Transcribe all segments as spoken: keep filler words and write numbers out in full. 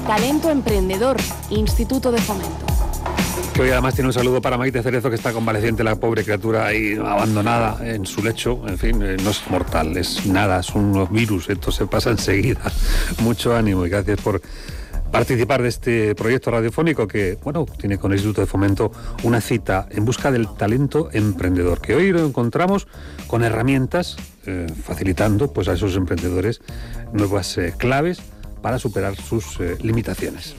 Talento Emprendedor, Instituto de Fomento. Que hoy además tiene un saludo para Maite Cerezo, que está convaleciente, la pobre criatura ahí abandonada en su lecho. En fin, eh, no es mortal, es nada, son unos virus, esto se pasa enseguida. Mucho ánimo y gracias por participar de este proyecto radiofónico que, bueno, tiene con el Instituto de Fomento una cita en busca del talento emprendedor, que hoy lo encontramos con herramientas eh, facilitando pues a esos emprendedores nuevas eh, claves para superar sus eh, limitaciones.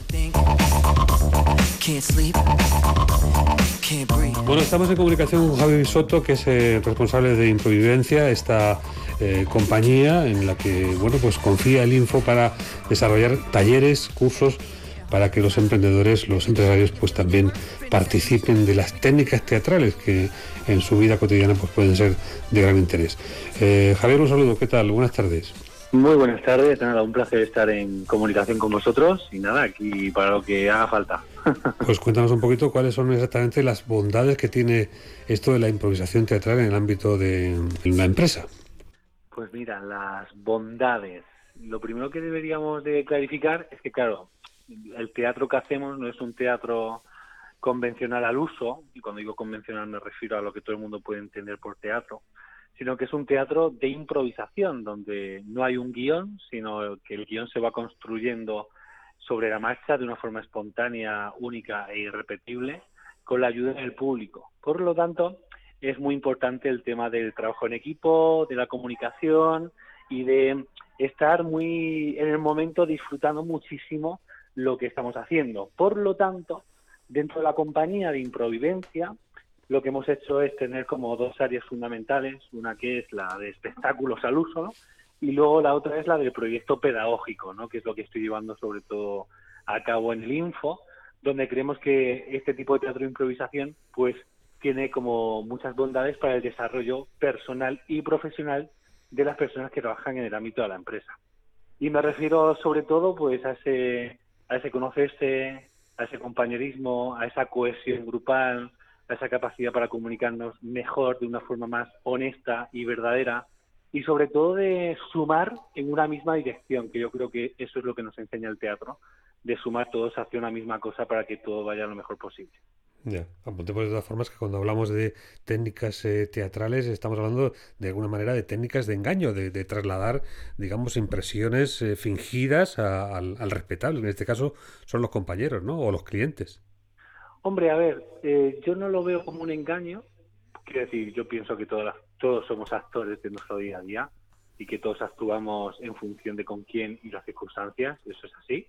Bueno, estamos en comunicación con Javi Soto, que es el responsable de Improvivencia, esta eh, compañía en la que, bueno, pues confía el Info para desarrollar talleres, cursos, para que los emprendedores, los empresarios, pues también participen de las técnicas teatrales que en su vida cotidiana pues pueden ser de gran interés. Eh, Javier, un saludo, ¿qué tal? Buenas tardes. Muy buenas tardes, nada, un placer estar en comunicación con vosotros y nada, aquí para lo que haga falta. Pues cuéntanos un poquito cuáles son exactamente las bondades que tiene esto de la improvisación teatral en el ámbito de una empresa. Pues mira, las bondades. Lo primero que deberíamos de clarificar es que, claro, el teatro que hacemos no es un teatro convencional al uso, y cuando digo convencional me refiero a lo que todo el mundo puede entender por teatro, sino que es un teatro de improvisación, donde no hay un guión, sino que el guión se va construyendo sobre la marcha de una forma espontánea, única e irrepetible, con la ayuda del público. Por lo tanto, es muy importante el tema del trabajo en equipo, de la comunicación y de estar muy en el momento disfrutando muchísimo lo que estamos haciendo. Por lo tanto, dentro de la compañía de Improvivencia, lo que hemos hecho es tener como dos áreas fundamentales, una que es la de espectáculos al uso, ¿no? Y luego la otra es la del proyecto pedagógico, ¿no? Que es lo que estoy llevando sobre todo a cabo en el Info, donde creemos que este tipo de teatro de improvisación pues tiene como muchas bondades para el desarrollo personal y profesional de las personas que trabajan en el ámbito de la empresa. Y me refiero sobre todo pues a ese, a ese conocerse, a ese compañerismo, a esa cohesión grupal, a esa capacidad para comunicarnos mejor, de una forma más honesta y verdadera, y sobre todo de sumar en una misma dirección, que yo creo que eso es lo que nos enseña el teatro, de sumar todos hacia una misma cosa para que todo vaya lo mejor posible. Ya, apuntemos de todas formas que cuando hablamos de técnicas eh, teatrales estamos hablando de alguna manera de técnicas de engaño, de, de trasladar, digamos, impresiones eh, fingidas a, al, al respetable. En este caso son los compañeros, ¿no? O los clientes. Hombre, a ver, eh, yo no lo veo como un engaño. Quiero decir, yo pienso que todas, todos somos actores de nuestro día a día y que todos actuamos en función de con quién y las circunstancias, eso es así.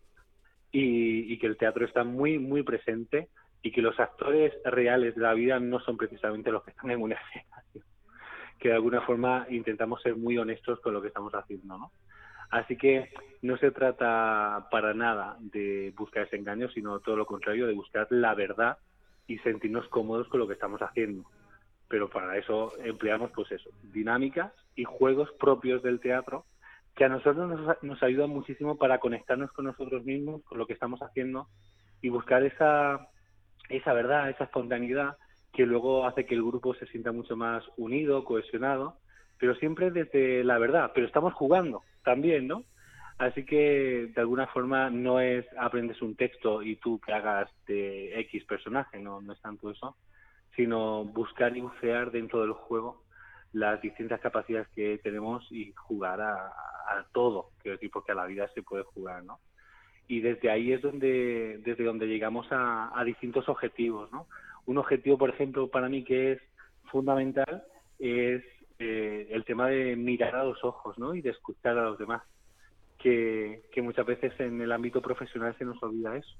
Y, y que el teatro está muy, muy presente y que los actores reales de la vida no son precisamente los que están en una escena. Que de alguna forma intentamos ser muy honestos con lo que estamos haciendo, ¿no? Así que no se trata para nada de buscar ese engaño, sino todo lo contrario, de buscar la verdad y sentirnos cómodos con lo que estamos haciendo. Pero para eso empleamos, pues eso, dinámicas y juegos propios del teatro que a nosotros nos, nos ayudan muchísimo para conectarnos con nosotros mismos, con lo que estamos haciendo y buscar esa, esa verdad, esa espontaneidad que luego hace que el grupo se sienta mucho más unido, cohesionado, pero siempre desde la verdad, pero estamos jugando también, ¿no? Así que de alguna forma no es aprendes un texto y tú que hagas de X personaje, no, no es tanto eso, sino buscar y bucear dentro del juego las distintas capacidades que tenemos y jugar a, a todo, quiero decir, porque a la vida se puede jugar, ¿no? Y desde ahí es donde desde donde llegamos a, a distintos objetivos, ¿no? Un objetivo, por ejemplo, para mí que es fundamental es eh, el tema de mirar a los ojos, ¿no? Y de escuchar a los demás, que, que muchas veces en el ámbito profesional se nos olvida eso,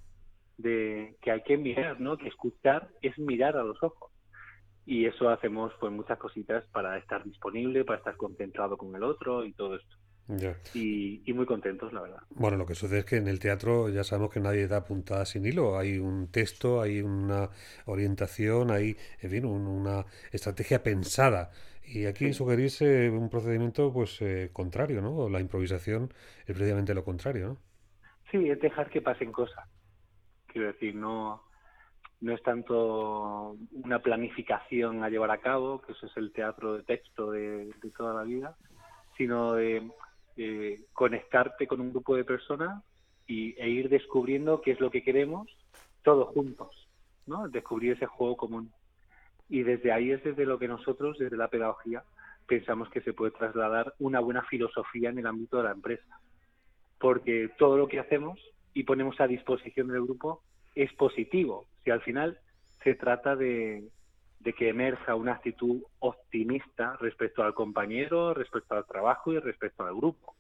de que hay que mirar, ¿no? Que escuchar es mirar a los ojos. Y eso hacemos pues muchas cositas para estar disponible, para estar concentrado con el otro y todo esto. Ya. Y, y muy contentos, la verdad. Bueno, lo que sucede es que en el teatro ya sabemos que nadie da puntada sin hilo. Hay un texto, hay una orientación, hay, en fin, un, una estrategia pensada. Y aquí Sí. sugerirse un procedimiento pues eh, contrario, ¿no? La improvisación es precisamente lo contrario, ¿no? Sí, es dejar que pasen cosas. Quiero decir, no, no es tanto una planificación a llevar a cabo, que eso es el teatro de texto de, de toda la vida, sino de, de conectarte con un grupo de personas y, e ir descubriendo qué es lo que queremos todos juntos, ¿no? Descubrir ese juego común. Y desde ahí es desde lo que nosotros, desde la pedagogía, pensamos que se puede trasladar una buena filosofía en el ámbito de la empresa. Porque todo lo que hacemos y ponemos a disposición del grupo es positivo. Si al final se trata de, de que emerja una actitud optimista respecto al compañero, respecto al trabajo y respecto al grupo.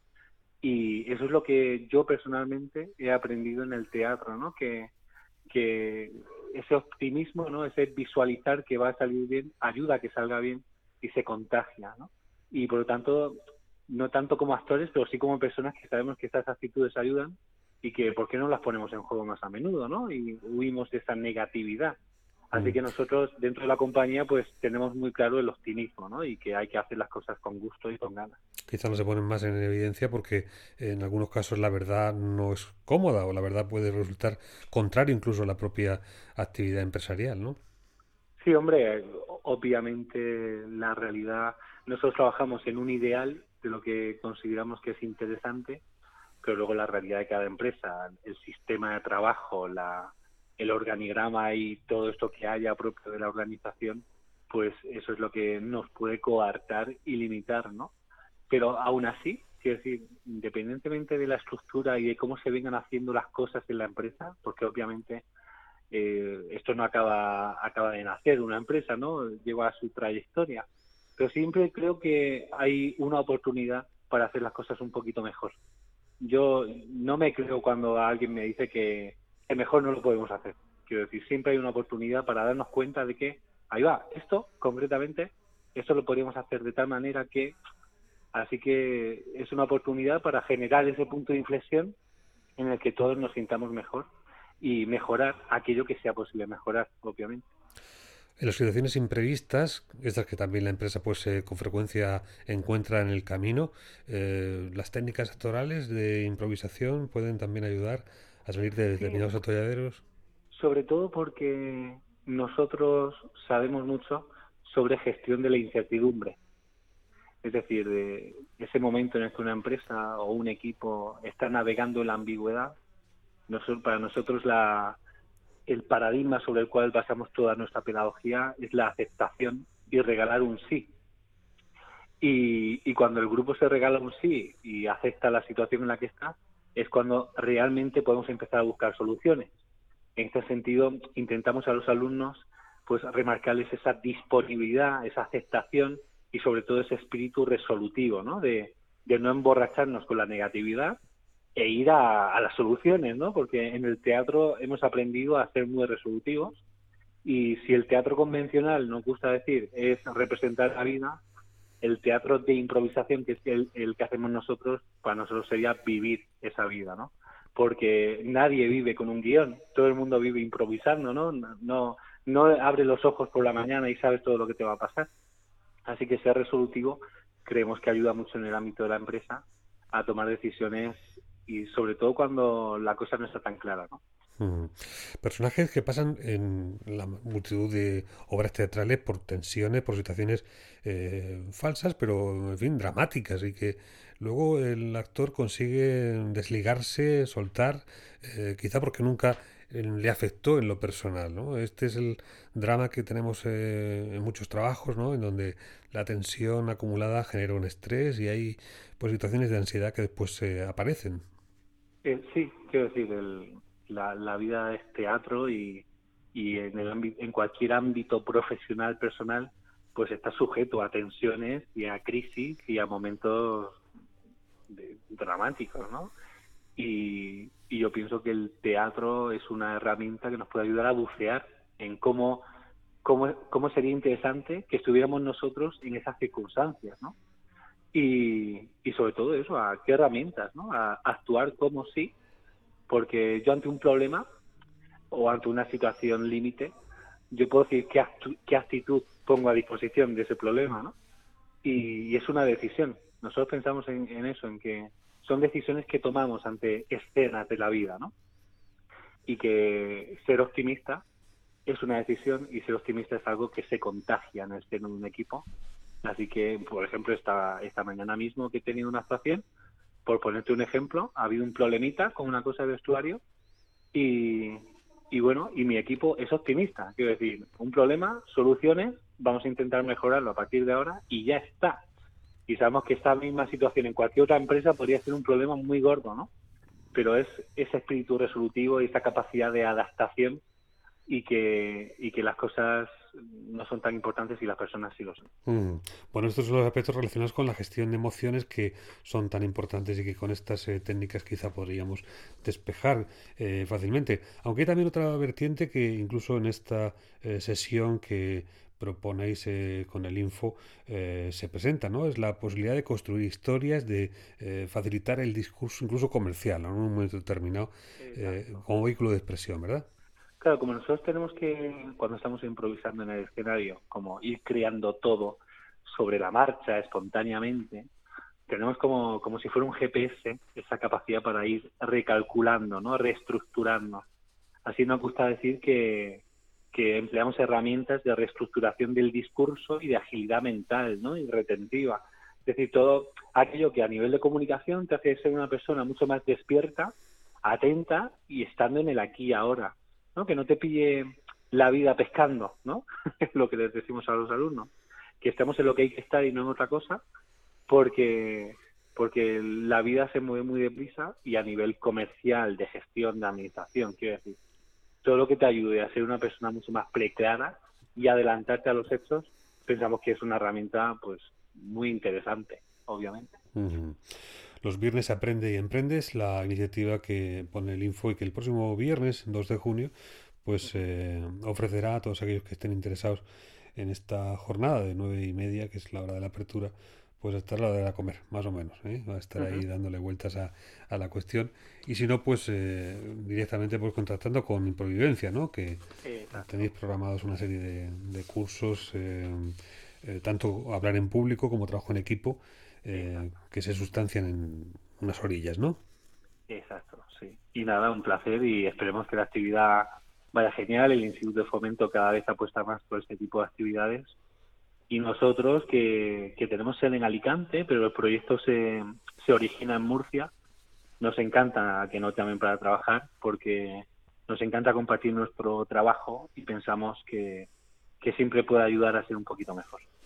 Y eso es lo que yo personalmente he aprendido en el teatro, ¿no? Que, que ese optimismo, ¿no? Ese visualizar que va a salir bien, ayuda a que salga bien y se contagia, ¿no? Y por lo tanto, no tanto como actores, pero sí como personas que sabemos que estas actitudes ayudan y que por qué no las ponemos en juego más a menudo, ¿no? Y huimos de esa negatividad. Así que nosotros dentro de la compañía pues tenemos muy claro el optimismo, ¿no? Y que hay que hacer las cosas con gusto y con ganas. Quizá no se ponen más en evidencia porque en algunos casos la verdad no es cómoda o la verdad puede resultar contrario incluso a la propia actividad empresarial, ¿no? Sí, hombre, obviamente la realidad, nosotros trabajamos en un ideal de lo que consideramos que es interesante, pero luego la realidad de cada empresa, el sistema de trabajo, la el organigrama y todo esto que haya propio de la organización, pues eso es lo que nos puede coartar y limitar, ¿no? Pero aún así, quiero decir, independientemente de la estructura y de cómo se vengan haciendo las cosas en la empresa, porque obviamente eh, esto no acaba acaba de nacer una empresa, ¿no? Lleva su trayectoria, pero siempre creo que hay una oportunidad para hacer las cosas un poquito mejor. Yo no me creo cuando alguien me dice que que mejor no lo podemos hacer. Quiero decir, siempre hay una oportunidad para darnos cuenta de que, ahí va, esto, concretamente, esto lo podríamos hacer de tal manera que, así que es una oportunidad para generar ese punto de inflexión en el que todos nos sintamos mejor y mejorar aquello que sea posible mejorar, obviamente. En las situaciones imprevistas, estas que también la empresa pues eh, con frecuencia encuentra en el camino, eh, las técnicas actorales de improvisación pueden también ayudar a salir de determinados Sí, atolladeros. sobre todo porque nosotros sabemos mucho sobre gestión de la incertidumbre. Es decir, de ese momento en el que una empresa o un equipo está navegando en la ambigüedad, nosotros, para nosotros la, el paradigma sobre el cual basamos toda nuestra pedagogía es la aceptación y regalar un sí. Y, y cuando el grupo se regala un sí y acepta la situación en la que está, es cuando realmente podemos empezar a buscar soluciones. En este sentido, intentamos a los alumnos pues remarcarles esa disponibilidad, esa aceptación y sobre todo ese espíritu resolutivo, ¿no? De, de no emborracharnos con la negatividad e ir a, a las soluciones, ¿no? Porque en el teatro hemos aprendido a ser muy resolutivos y si el teatro convencional, nos gusta decir, es representar la vida, el teatro de improvisación, que es el, el que hacemos nosotros, para nosotros sería vivir esa vida, ¿no? Porque nadie vive con un guión, todo el mundo vive improvisando, ¿no? No, no abre los ojos por la mañana y sabes todo lo que te va a pasar. Así que ser resolutivo creemos que ayuda mucho en el ámbito de la empresa a tomar decisiones y sobre todo cuando la cosa no está tan clara, ¿no? Mm. Personajes que pasan en la multitud de obras teatrales por tensiones, por situaciones eh, falsas, pero en fin, dramáticas, y que luego el actor consigue desligarse, soltar, eh, quizá porque nunca eh, le afectó en lo personal, ¿no? Este es el drama que tenemos eh, en muchos trabajos, ¿no? En donde la tensión acumulada genera un estrés y hay pues situaciones de ansiedad que después eh, aparecen. Eh, sí, quiero decir, el, la, la vida es teatro y, y en, el ámbito, en cualquier ámbito profesional, personal, pues está sujeto a tensiones y a crisis y a momentos de, dramáticos, ¿no? Y, y yo pienso que el teatro es una herramienta que nos puede ayudar a bucear en cómo, cómo, cómo sería interesante que estuviéramos nosotros en esas circunstancias, ¿no? Y, y sobre todo eso, a qué herramientas, ¿no? A, a actuar como sí, porque yo ante un problema o ante una situación límite, yo puedo decir qué, actu- qué actitud pongo a disposición de ese problema, ¿no? Y, y es una decisión. Nosotros pensamos en, en eso, en que son decisiones que tomamos ante escenas de la vida, ¿no? Y que ser optimista es una decisión y ser optimista es algo que se contagia en el seno de un equipo. Así que, por ejemplo, esta, esta mañana mismo que he tenido una actuación, por ponerte un ejemplo, ha habido un problemita con una cosa de vestuario y, y bueno, y mi equipo es optimista. Quiero decir, un problema, soluciones, vamos a intentar mejorarlo a partir de ahora y ya está. Y sabemos que esta misma situación en cualquier otra empresa podría ser un problema muy gordo, ¿no? Pero es ese espíritu resolutivo y esa capacidad de adaptación y que, y que las cosas no son tan importantes y las personas sí lo son. Mm. Bueno, estos son los aspectos relacionados con la gestión de emociones que son tan importantes y que con estas eh, técnicas quizá podríamos despejar eh, fácilmente. Aunque hay también otra vertiente que incluso en esta eh, sesión que proponéis eh, con el Info eh, se presenta, ¿no? Es la posibilidad de construir historias, de eh, facilitar el discurso incluso comercial, ¿no? En un momento determinado eh, como vehículo de expresión, ¿verdad? Claro, como nosotros tenemos que, cuando estamos improvisando en el escenario, como ir creando todo sobre la marcha, espontáneamente, tenemos como, como si fuera un G P S esa capacidad para ir recalculando, ¿no? Reestructurando. Así nos gusta decir que, que empleamos herramientas de reestructuración del discurso y de agilidad mental, ¿no? Y retentiva. Es decir, todo aquello que a nivel de comunicación te hace ser una persona mucho más despierta, atenta y estando en el aquí y ahora, ¿no? Que no te pille la vida pescando, ¿no? Lo que les decimos a los alumnos, que estemos en lo que hay que estar y no en otra cosa, porque porque la vida se mueve muy deprisa y a nivel comercial, de gestión, de administración, quiero decir, todo lo que te ayude a ser una persona mucho más preclara y adelantarte a los hechos, pensamos que es una herramienta pues muy interesante, obviamente. Uh-huh. Los viernes Aprende y Emprendes, la iniciativa que pone el Info y que el próximo viernes, dos de junio, pues eh, ofrecerá a todos aquellos que estén interesados en esta jornada de nueve y media, que es la hora de la apertura, pues estar la hora de comer, más o menos, ¿eh? Va a estar uh-huh. ahí dándole vueltas a, a la cuestión. Y si no, pues eh, directamente pues contactando con Improvivencia, ¿no? Que Exacto. Tenéis programados una serie de, de cursos, eh, eh, tanto hablar en público como trabajo en equipo, Eh, que se sustancian en unas orillas, ¿no? Exacto, sí. Y nada, un placer y esperemos que la actividad vaya genial. El Instituto de Fomento cada vez apuesta más por este tipo de actividades y nosotros que, que tenemos sede en Alicante, pero el proyecto se, se origina en Murcia, nos encanta que nos llamen para trabajar porque nos encanta compartir nuestro trabajo y pensamos que, que siempre puede ayudar a ser un poquito mejor.